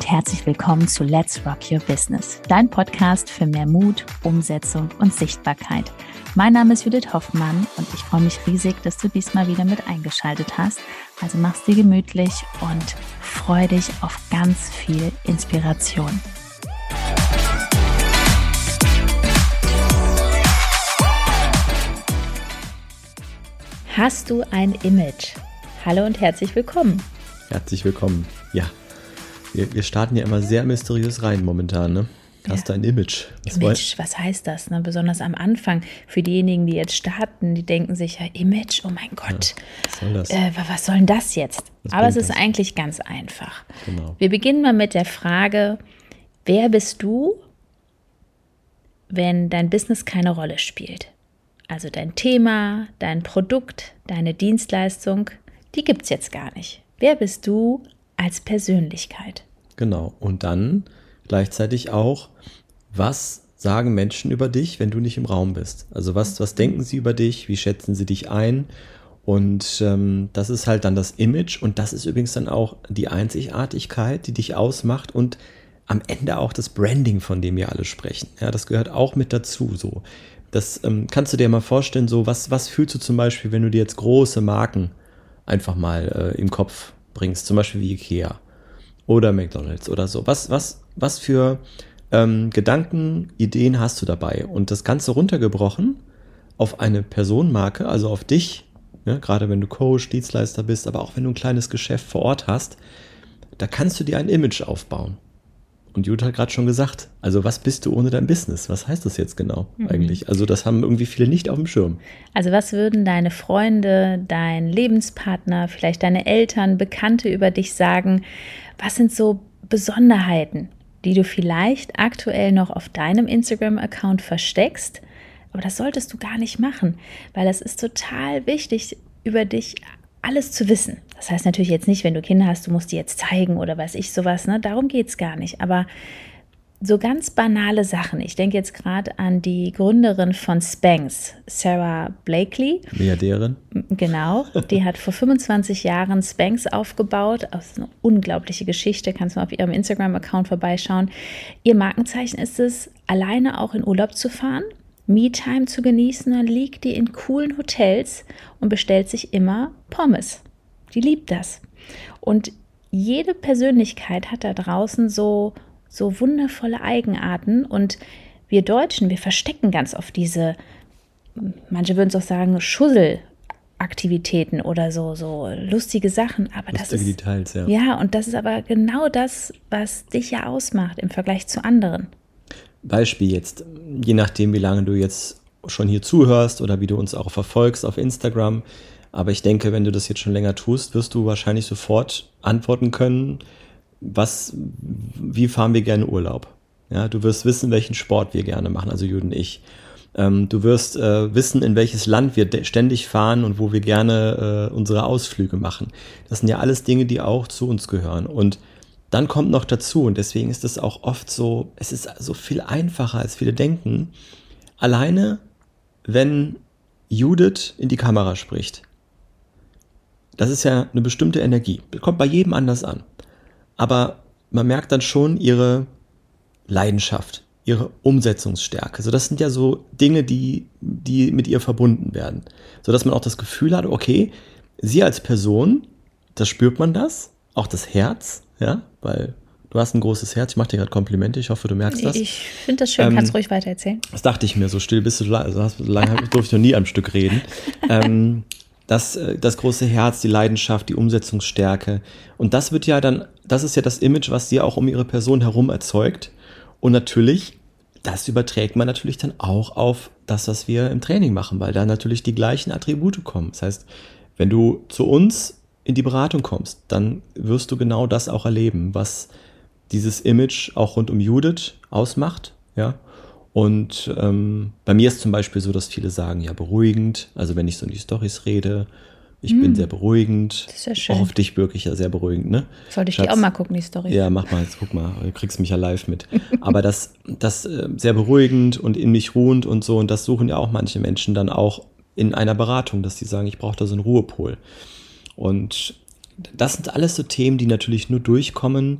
und herzlich willkommen zu Let's Rock Your Business, dein Podcast für mehr Mut, Umsetzung und Sichtbarkeit. Mein Name ist Judith Hoffmann und ich freue mich riesig, dass du diesmal wieder mit eingeschaltet hast. Also mach's dir gemütlich und freu dich auf ganz viel Inspiration. Hast du ein Image? Hallo und herzlich willkommen. Herzlich willkommen. Ja, wir starten ja immer sehr mysteriös rein momentan, ne? Hast du ein Image? Was heißt das? Ne? Besonders am Anfang. Für diejenigen, die jetzt starten, die denken sich, ja, Image, oh mein Gott, was soll denn das jetzt? Aber es ist eigentlich ganz einfach. Genau. Wir beginnen mal mit der Frage, wer bist du, wenn dein Business keine Rolle spielt? Also dein Thema, dein Produkt, deine Dienstleistung, die gibt es jetzt gar nicht. Wer bist du als Persönlichkeit? Genau. Und dann gleichzeitig auch, was sagen Menschen über dich, wenn du nicht im Raum bist? Also was denken sie über dich? Wie schätzen sie dich ein? Und das ist halt dann das Image. Und das ist übrigens dann auch die Einzigartigkeit, die dich ausmacht und am Ende auch das Branding, von dem wir alle sprechen. Ja, das gehört auch mit dazu. So. Das kannst du dir mal vorstellen, so was fühlst du zum Beispiel, wenn du dir jetzt große Marken einfach mal im Kopf bringst, zum Beispiel wie Ikea oder McDonald's oder so. Was für Gedanken, Ideen hast du dabei? Und das Ganze runtergebrochen auf eine Personenmarke, also auf dich, ja, gerade wenn du Coach, Dienstleister bist, aber auch wenn du ein kleines Geschäft vor Ort hast, da kannst du dir ein Image aufbauen. Und Judith hat gerade schon gesagt, also was bist du ohne dein Business? Was heißt das jetzt genau eigentlich? Also das haben irgendwie viele nicht auf dem Schirm. Also was würden deine Freunde, dein Lebenspartner, vielleicht deine Eltern, Bekannte über dich sagen? Was sind so Besonderheiten, die du vielleicht aktuell noch auf deinem Instagram-Account versteckst? Aber das solltest du gar nicht machen, weil das ist total wichtig, über dich alles zu wissen. Das heißt natürlich jetzt nicht, wenn du Kinder hast, du musst die jetzt zeigen oder weiß ich sowas, ne? Darum geht es gar nicht. Aber so ganz banale Sachen. Ich denke jetzt gerade an die Gründerin von Spanx, Sara Blakely. Milliardärin. Genau, die hat vor 25 Jahren Spanx aufgebaut. Das ist eine unglaubliche Geschichte, kannst du mal auf ihrem Instagram-Account vorbeischauen. Ihr Markenzeichen ist es, alleine auch in Urlaub zu fahren, Me-Time zu genießen, dann liegt die in coolen Hotels und bestellt sich immer Pommes. Die liebt das. Und jede Persönlichkeit hat da draußen so wundervolle Eigenarten und wir Deutschen, wir verstecken ganz oft diese, manche würden es auch sagen, Schusselaktivitäten oder so lustige Sachen. Aber lustige das ist Details, ja. Ja, und das ist aber genau das, was dich ja ausmacht im Vergleich zu anderen. Beispiel jetzt, je nachdem, wie lange du jetzt schon hier zuhörst oder wie du uns auch verfolgst auf Instagram. Aber ich denke, wenn du das jetzt schon länger tust, wirst du wahrscheinlich sofort antworten können, wie fahren wir gerne Urlaub? Ja, du wirst wissen, welchen Sport wir gerne machen, also Judith und ich. Du wirst wissen, in welches Land wir ständig fahren und wo wir gerne unsere Ausflüge machen. Das sind ja alles Dinge, die auch zu uns gehören. Und dann kommt noch dazu, und deswegen ist es auch oft so, es ist so viel einfacher, als viele denken, alleine, wenn Judith in die Kamera spricht. Das ist ja eine bestimmte Energie, das kommt bei jedem anders an. Aber man merkt dann schon ihre Leidenschaft, ihre Umsetzungsstärke. So, das sind ja so Dinge, die mit ihr verbunden werden. Sodass man auch das Gefühl hat, okay, sie als Person, das spürt man das, auch das Herz, ja, weil du hast ein großes Herz. Ich mache dir gerade Komplimente, ich hoffe, du merkst das. Ich finde das schön, kannst ruhig weiter erzählen. Das dachte ich mir, so still bist du, also lange durfte ich noch nie am Stück reden. Das große Herz, die Leidenschaft, die Umsetzungsstärke. Und das ist ja das Image, was sie auch um ihre Person herum erzeugt. Und natürlich, das überträgt man natürlich dann auch auf das, was wir im Training machen, weil da natürlich die gleichen Attribute kommen. Das heißt, wenn du zu uns in die Beratung kommst, dann wirst du genau das auch erleben, was dieses Image auch rund um Judith ausmacht, ja. Und bei mir ist zum Beispiel so, dass viele sagen, ja, beruhigend, also wenn ich so in die Storys rede, ich bin sehr beruhigend. Das ist ja schön. Auch auf dich wirklich ja sehr beruhigend, ne? Sollte ich die auch mal gucken, die Storys? Ja, mach mal, jetzt guck mal, du kriegst mich ja live mit. Aber das sehr beruhigend und in mich ruhend und so, und das suchen ja auch manche Menschen dann auch in einer Beratung, dass die sagen, ich brauche da so einen Ruhepol. Und das sind alles so Themen, die natürlich nur durchkommen,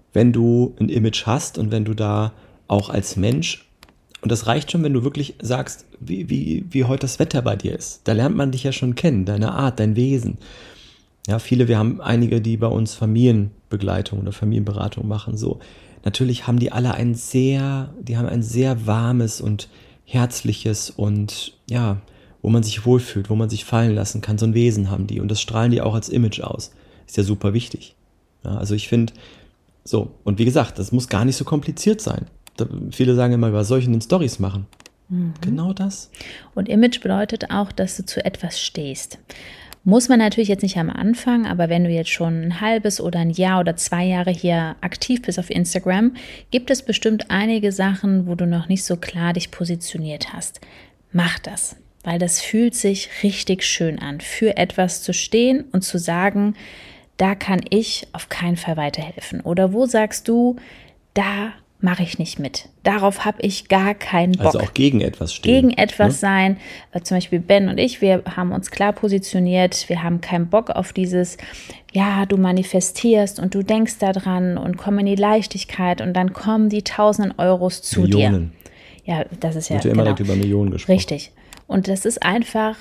wenn du ein Image hast und wenn du da auch als Mensch, und das reicht schon, wenn du wirklich sagst, wie heute das Wetter bei dir ist. Da lernt man dich ja schon kennen, deine Art, dein Wesen. Ja, wir haben einige, die bei uns Familienbegleitung oder Familienberatung machen, so. Natürlich haben die alle ein sehr warmes und herzliches und ja, wo man sich wohlfühlt, wo man sich fallen lassen kann, so ein Wesen haben die und das strahlen die auch als Image aus. Ist ja super wichtig. Ja, also ich finde, so, und wie gesagt, das muss gar nicht so kompliziert sein. Viele sagen immer, was soll ich denn in Storys machen? Genau das. Und Image bedeutet auch, dass du zu etwas stehst. Muss man natürlich jetzt nicht am Anfang, aber wenn du jetzt schon ein halbes oder ein Jahr oder 2 Jahre hier aktiv bist auf Instagram, gibt es bestimmt einige Sachen, wo du noch nicht so klar dich positioniert hast. Mach das, weil das fühlt sich richtig schön an, für etwas zu stehen und zu sagen, da kann ich auf keinen Fall weiterhelfen. Oder wo sagst du, da mache ich nicht mit. Darauf habe ich gar keinen Bock. Also auch gegen etwas stehen. Gegen etwas sein. Zum Beispiel Ben und ich, wir haben uns klar positioniert. Wir haben keinen Bock auf dieses, ja, du manifestierst und du denkst daran und komm in die Leichtigkeit und dann kommen die tausenden Euros zu Millionen. dir. Ja, das ist ja Wird ja immer direkt über Millionen gesprochen. Richtig. Und das ist einfach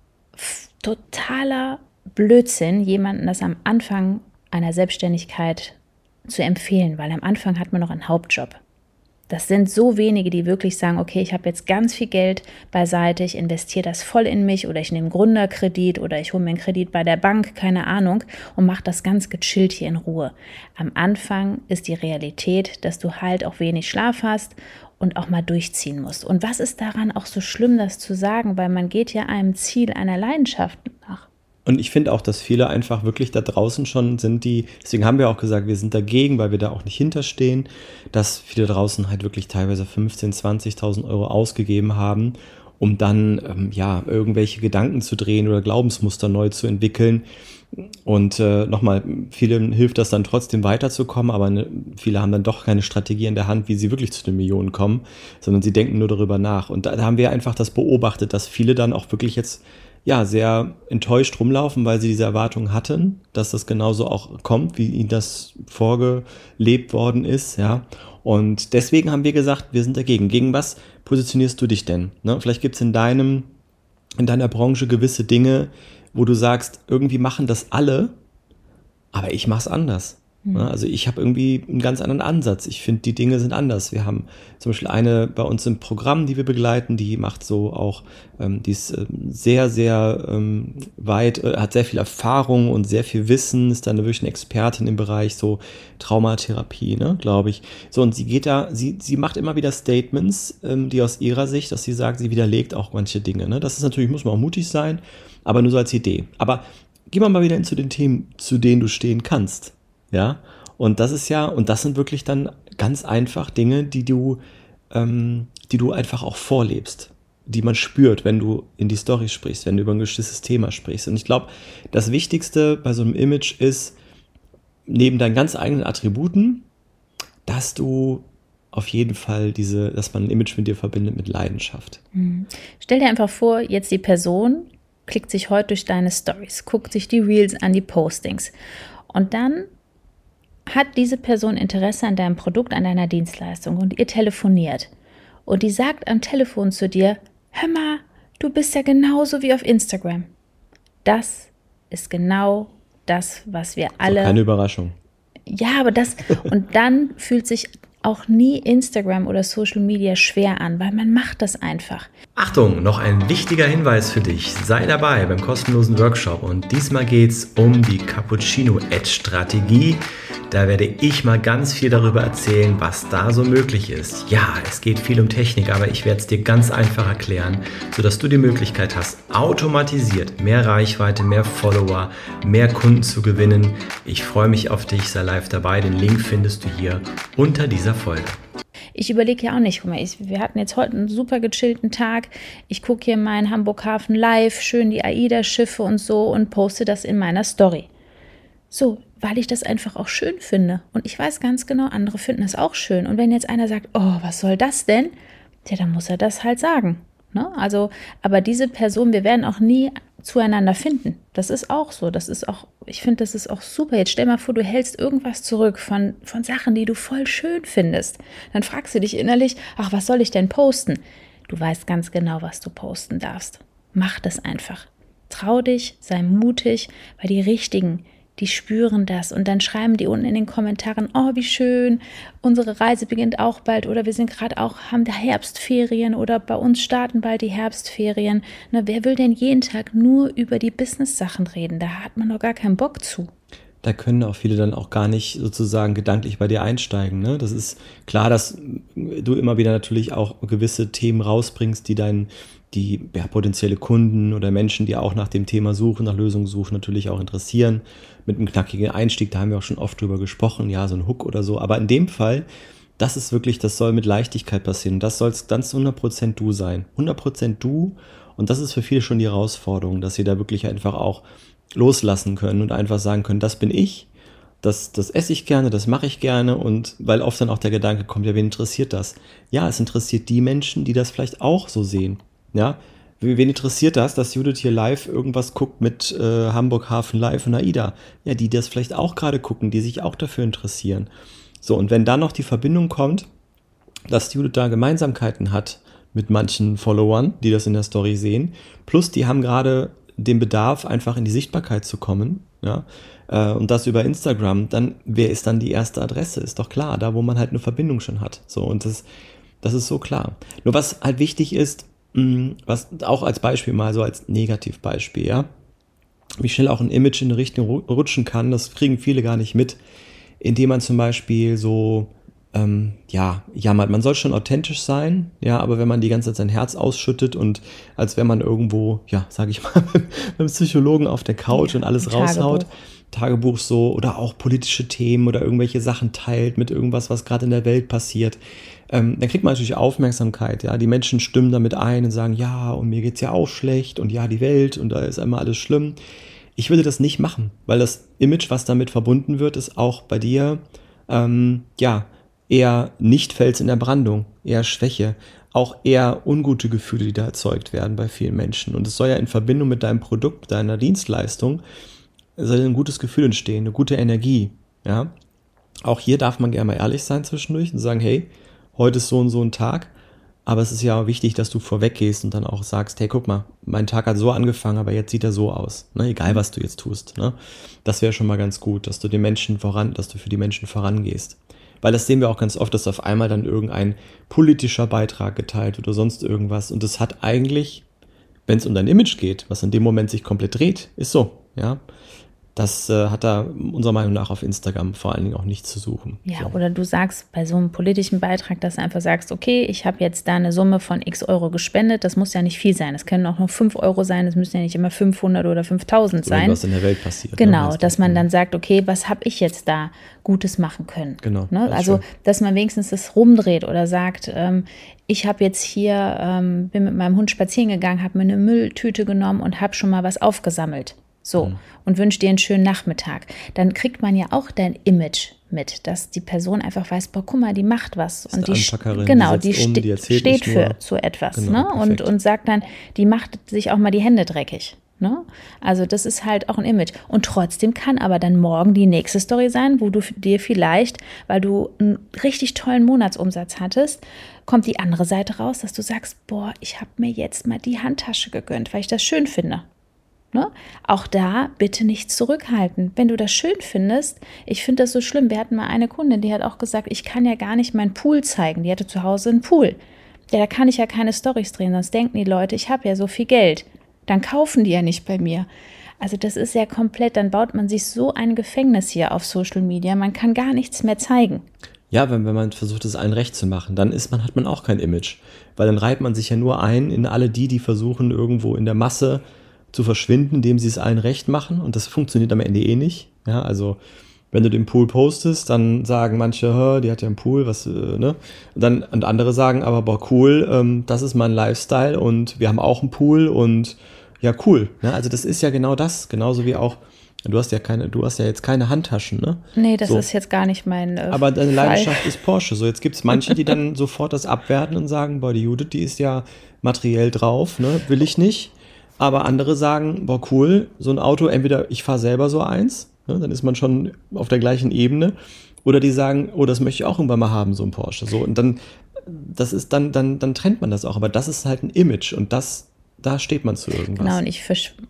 totaler Blödsinn, jemandem das am Anfang einer Selbstständigkeit zu empfehlen, weil am Anfang hat man noch einen Hauptjob. Das sind so wenige, die wirklich sagen, okay, ich habe jetzt ganz viel Geld beiseite, ich investiere das voll in mich oder ich nehme einen Gründerkredit oder ich hole mir einen Kredit bei der Bank, keine Ahnung, und mache das ganz gechillt hier in Ruhe. Am Anfang ist die Realität, dass du halt auch wenig Schlaf hast und auch mal durchziehen musst. Und was ist daran auch so schlimm, das zu sagen, weil man geht ja einem Ziel, einer Leidenschaft nach. Und ich finde auch, dass viele einfach wirklich da draußen schon sind, deswegen haben wir auch gesagt, wir sind dagegen, weil wir da auch nicht hinterstehen, dass viele draußen halt wirklich teilweise 15.000, 20.000 Euro ausgegeben haben, um dann irgendwelche Gedanken zu drehen oder Glaubensmuster neu zu entwickeln. Und nochmal, vielen hilft das dann trotzdem weiterzukommen, aber viele haben dann doch keine Strategie in der Hand, wie sie wirklich zu den Millionen kommen, sondern sie denken nur darüber nach. Und da haben wir einfach das beobachtet, dass viele dann auch wirklich jetzt sehr enttäuscht rumlaufen, weil sie diese Erwartungen hatten, dass das genauso auch kommt, wie ihnen das vorgelebt worden ist, ja. Und deswegen haben wir gesagt, wir sind dagegen. Gegen was positionierst du dich denn? Ne? Vielleicht gibt es in deiner Branche gewisse Dinge, wo du sagst, irgendwie machen das alle, aber ich mach's anders. Ja, also ich habe irgendwie einen ganz anderen Ansatz. Ich finde, die Dinge sind anders. Wir haben zum Beispiel eine bei uns im Programm, die wir begleiten, die macht so auch, die ist sehr, sehr weit, hat sehr viel Erfahrung und sehr viel Wissen, ist dann wirklich eine Expertin im Bereich so Traumatherapie, ne, glaube ich. So, und sie macht immer wieder Statements, die aus ihrer Sicht, dass sie sagt, sie widerlegt auch manche Dinge. Ne? Das ist natürlich, muss man auch mutig sein, aber nur so als Idee. Aber gehen wir mal wieder zu den Themen, zu denen du stehen kannst. Ja, und das sind wirklich dann ganz einfach Dinge, die du einfach auch vorlebst, die man spürt, wenn du in die Story sprichst, wenn du über ein bestimmtes Thema sprichst. Und ich glaube, das Wichtigste bei so einem Image ist, neben deinen ganz eigenen Attributen, dass du auf jeden Fall dass man ein Image mit dir verbindet mit Leidenschaft. Stell dir einfach vor, jetzt die Person klickt sich heute durch deine Stories, guckt sich die Reels an, die Postings und dann hat diese Person Interesse an deinem Produkt, an deiner Dienstleistung und ihr telefoniert. Und die sagt am Telefon zu dir, hör mal, du bist ja genauso wie auf Instagram. Das ist genau das, was wir alle... Keine Überraschung. Ja, aber und dann fühlt sich auch nie Instagram oder Social Media schwer an, weil man macht das einfach. Achtung, noch ein wichtiger Hinweis für dich. Sei dabei beim kostenlosen Workshop und diesmal geht's um die Cappuccino-Ad-Strategie. Da werde ich mal ganz viel darüber erzählen, was da so möglich ist. Ja, es geht viel um Technik, aber ich werde es dir ganz einfach erklären, sodass du die Möglichkeit hast, automatisiert mehr Reichweite, mehr Follower, mehr Kunden zu gewinnen. Ich freue mich auf dich, sei live dabei. Den Link findest du hier unter dieser Folge. Ich überlege ja auch nicht, guck mal, wir hatten jetzt heute einen super gechillten Tag. Ich gucke hier meinen Hamburg Hafen live, schön die AIDA-Schiffe und so und poste das in meiner Story. So, weil ich das einfach auch schön finde. Und ich weiß ganz genau, andere finden das auch schön. Und wenn jetzt einer sagt, oh, was soll das denn? Ja, dann muss er das halt sagen. Ne? Also, aber diese Person, wir werden auch nie zueinander finden. Das ist auch so. Ich finde, das ist auch super. Jetzt stell mal vor, du hältst irgendwas zurück von Sachen, die du voll schön findest. Dann fragst du dich innerlich, ach, was soll ich denn posten? Du weißt ganz genau, was du posten darfst. Mach das einfach. Trau dich, sei mutig, weil die Richtigen, die spüren das und dann schreiben die unten in den Kommentaren, oh, wie schön, unsere Reise beginnt auch bald oder wir sind gerade auch, haben da Herbstferien oder bei uns starten bald die Herbstferien. Na, wer will denn jeden Tag nur über die Business-Sachen reden? Da hat man doch gar keinen Bock zu. Da können auch viele dann auch gar nicht sozusagen gedanklich bei dir einsteigen. Ne? Das ist klar, dass du immer wieder natürlich auch gewisse Themen rausbringst, die potenzielle Kunden oder Menschen, die auch nach dem Thema suchen, nach Lösungen suchen, natürlich auch interessieren. Mit einem knackigen Einstieg, da haben wir auch schon oft drüber gesprochen, ja, so ein Hook oder so. Aber in dem Fall, das ist wirklich, das soll mit Leichtigkeit passieren. Das soll ganz 100% du sein. 100% du. Und das ist für viele schon die Herausforderung, dass sie da wirklich einfach auch loslassen können und einfach sagen können, das bin ich, das esse ich gerne, das mache ich gerne. Und weil oft dann auch der Gedanke kommt, ja, wen interessiert das? Ja, es interessiert die Menschen, die das vielleicht auch so sehen. Ja, wen interessiert das, dass Judith hier live irgendwas guckt mit Hamburg Hafen Live und AIDA? Ja, die das vielleicht auch gerade gucken, die sich auch dafür interessieren. So, und wenn dann noch die Verbindung kommt, dass Judith da Gemeinsamkeiten hat mit manchen Followern, die das in der Story sehen, plus die haben gerade den Bedarf, einfach in die Sichtbarkeit zu kommen, ja, und das über Instagram, dann, wer ist dann die erste Adresse? Ist doch klar, da wo man halt eine Verbindung schon hat. So, und das ist so klar. Nur was halt wichtig ist, was auch als Beispiel mal so als Negativbeispiel, ja, wie schnell auch ein Image in eine Richtung rutschen kann, das kriegen viele gar nicht mit, indem man zum Beispiel so, jammert. Man soll schon authentisch sein, ja, aber wenn man die ganze Zeit sein Herz ausschüttet und als wenn man irgendwo, ja, sage ich mal, mit einem Psychologen auf der Couch und alles raushaut, Tagebuch so, oder auch politische Themen oder irgendwelche Sachen teilt mit irgendwas, was gerade in der Welt passiert, dann kriegt man natürlich Aufmerksamkeit, ja, die Menschen stimmen damit ein und sagen, ja, und mir geht's ja auch schlecht und ja, die Welt und da ist einmal alles schlimm. Ich würde das nicht machen, weil das Image, was damit verbunden wird, ist auch bei dir, eher nicht Fels in der Brandung, eher Schwäche, auch eher ungute Gefühle, die da erzeugt werden bei vielen Menschen. Und es soll ja in Verbindung mit deinem Produkt, deiner Dienstleistung, soll ein gutes Gefühl entstehen, eine gute Energie, ja. Auch hier darf man gerne mal ehrlich sein zwischendurch und sagen, hey, heute ist so und so ein Tag, aber es ist ja wichtig, dass du vorweg gehst und dann auch sagst, hey, guck mal, mein Tag hat so angefangen, aber jetzt sieht er so aus, ne? Egal, was du jetzt tust, ne? Das wäre schon mal ganz gut, dass du für die Menschen vorangehst. Weil das sehen wir auch ganz oft, dass auf einmal dann irgendein politischer Beitrag geteilt wird oder sonst irgendwas. Und das hat eigentlich, wenn es um dein Image geht, was in dem Moment sich komplett dreht, ist so, ja. Das hat da unserer Meinung nach auf Instagram vor allen Dingen auch nichts zu suchen. Ja, so. Oder du sagst bei so einem politischen Beitrag, dass du einfach sagst, okay, ich habe jetzt da eine Summe von x Euro gespendet, das muss ja nicht viel sein, es können auch nur 5 Euro sein, es müssen ja nicht immer 500 oder 5.000 sein. Was in der Welt passiert. Genau, ne, dass man dann sagt, okay, was habe ich jetzt da Gutes machen können? Genau. Ne? Also, dass man wenigstens das rumdreht oder sagt, ich habe jetzt hier, bin mit meinem Hund spazieren gegangen, habe mir eine Mülltüte genommen und habe schon mal was aufgesammelt. So, und wünsche dir einen schönen Nachmittag. Dann kriegt man ja auch dein Image mit, dass die Person einfach weiß, boah, guck mal, die macht was. Und die steht für so etwas, genau, ne? Und sagt dann, die macht sich auch mal die Hände dreckig. Ne? Also das ist halt auch ein Image. Und trotzdem kann aber dann morgen die nächste Story sein, wo du dir vielleicht, weil du einen richtig tollen Monatsumsatz hattest, kommt die andere Seite raus, dass du sagst, boah, ich habe mir jetzt mal die Handtasche gegönnt, weil ich das schön finde. Ne? Auch da bitte nicht zurückhalten. Wenn du das schön findest, ich finde das so schlimm. Wir hatten mal eine Kundin, die hat auch gesagt, ich kann ja gar nicht meinen Pool zeigen. Die hatte zu Hause einen Pool. Ja, da kann ich ja keine Storys drehen, sonst denken die Leute, ich habe ja so viel Geld. Dann kaufen die ja nicht bei mir. Also das ist ja komplett, dann baut man sich so ein Gefängnis hier auf Social Media. Man kann gar nichts mehr zeigen. Ja, wenn man versucht, es allen recht zu machen, dann hat man auch kein Image. Weil dann reiht man sich ja nur ein in alle die versuchen, irgendwo in der Masse zu verschwinden, indem sie es allen recht machen. Und das funktioniert am Ende eh nicht. Ja, also wenn du den Pool postest, dann sagen manche, die hat ja einen Pool, ne? Und andere sagen aber, boah, cool, das ist mein Lifestyle und wir haben auch einen Pool und ja, cool. Ne? Also das ist ja genau das, genauso wie auch, du hast ja jetzt keine Handtaschen, ne? Nee, das ist jetzt gar nicht mein aber deine Leidenschaft ist Porsche. So, jetzt gibt es manche, die dann sofort das abwerten und sagen, boah, die Judith, die ist ja materiell drauf, ne? Will ich nicht. Aber andere sagen, boah, cool, so ein Auto, entweder ich fahre selber so eins, ne, dann ist man schon auf der gleichen Ebene, oder die sagen, oh, das möchte ich auch irgendwann mal haben, so ein Porsche. So, und dann, dann trennt man das auch. Aber das ist halt ein Image und da steht man zu irgendwas. Genau, und ich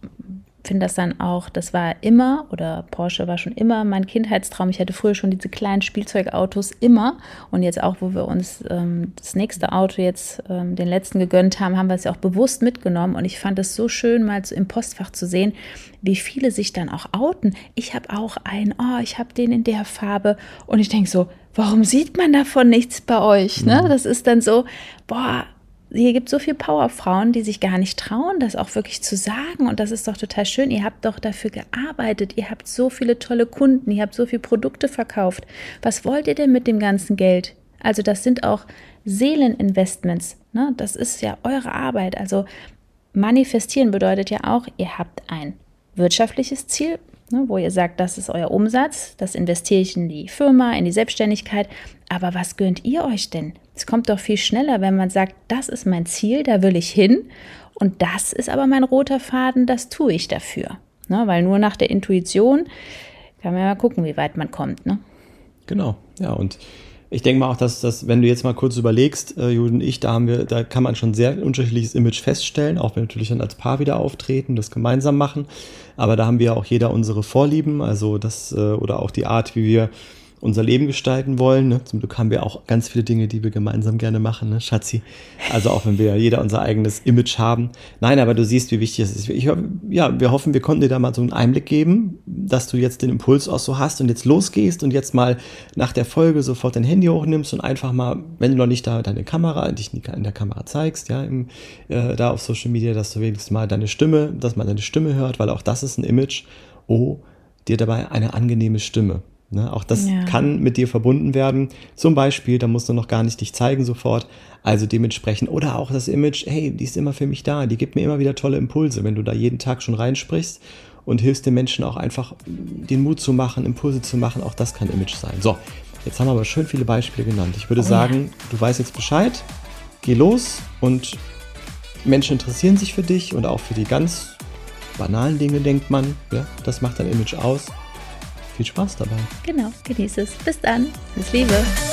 finde das dann auch, das war immer, oder Porsche war schon immer mein Kindheitstraum. Ich hatte früher schon diese kleinen Spielzeugautos immer. Und jetzt auch, wo wir uns das nächste Auto jetzt, den letzten gegönnt haben, haben wir es ja auch bewusst mitgenommen. Und ich fand es so schön, mal so im Postfach zu sehen, wie viele sich dann auch outen. Ich habe auch einen, ich habe den in der Farbe. Und ich denke so, warum sieht man davon nichts bei euch? Ne? Das ist dann so, boah, hier gibt es so viele Powerfrauen, die sich gar nicht trauen, das auch wirklich zu sagen. Und das ist doch total schön. Ihr habt doch dafür gearbeitet. Ihr habt so viele tolle Kunden. Ihr habt so viele Produkte verkauft. Was wollt ihr denn mit dem ganzen Geld? Also das sind auch Seeleninvestments. Ne? Das ist ja eure Arbeit. Also manifestieren bedeutet ja auch, ihr habt ein wirtschaftliches Ziel, ne, wo ihr sagt, das ist euer Umsatz. Das investiere ich in die Firma, in die Selbstständigkeit. Aber was gönnt ihr euch denn? Es kommt doch viel schneller, wenn man sagt, das ist mein Ziel, da will ich hin und das ist aber mein roter Faden, das tue ich dafür. Ne, weil nur nach der Intuition kann man ja mal gucken, wie weit man kommt. Ne? Genau, ja, und ich denke mal auch, dass wenn du jetzt mal kurz überlegst, Jude und ich, da kann man schon sehr unterschiedliches Image feststellen, auch wenn wir natürlich dann als Paar wieder auftreten, das gemeinsam machen, aber da haben wir auch jeder unsere Vorlieben, also das oder auch die Art, wie wir unser Leben gestalten wollen. Ne? Zum Glück haben wir auch ganz viele Dinge, die wir gemeinsam gerne machen, ne, Schatzi? Also auch wenn wir jeder unser eigenes Image haben. Nein, aber du siehst, wie wichtig es ist. Wir hoffen, wir konnten dir da mal so einen Einblick geben, dass du jetzt den Impuls auch so hast und jetzt losgehst und jetzt mal nach der Folge sofort dein Handy hochnimmst und einfach mal, wenn du noch nicht da deine Kamera, dich in der Kamera zeigst, ja, da auf Social Media, dass du wenigstens mal dass man deine Stimme hört, weil auch das ist ein Image. Oh, dir dabei eine angenehme Stimme. Ne, auch das kann mit dir verbunden werden. Zum Beispiel, da musst du noch gar nicht dich zeigen sofort. Also dementsprechend, oder auch das Image, hey, die ist immer für mich da, die gibt mir immer wieder tolle Impulse. Wenn du da jeden Tag schon reinsprichst und hilfst den Menschen auch einfach, den Mut zu machen, Impulse zu machen, auch das kann Image sein. So, jetzt haben wir aber schön viele Beispiele genannt. Ich würde sagen, du weißt jetzt Bescheid, geh los und Menschen interessieren sich für dich und auch für die ganz banalen Dinge, denkt man. Ja, das macht dein Image aus. Viel Spaß dabei. Genau, genieß es. Bis dann. Bis Liebe.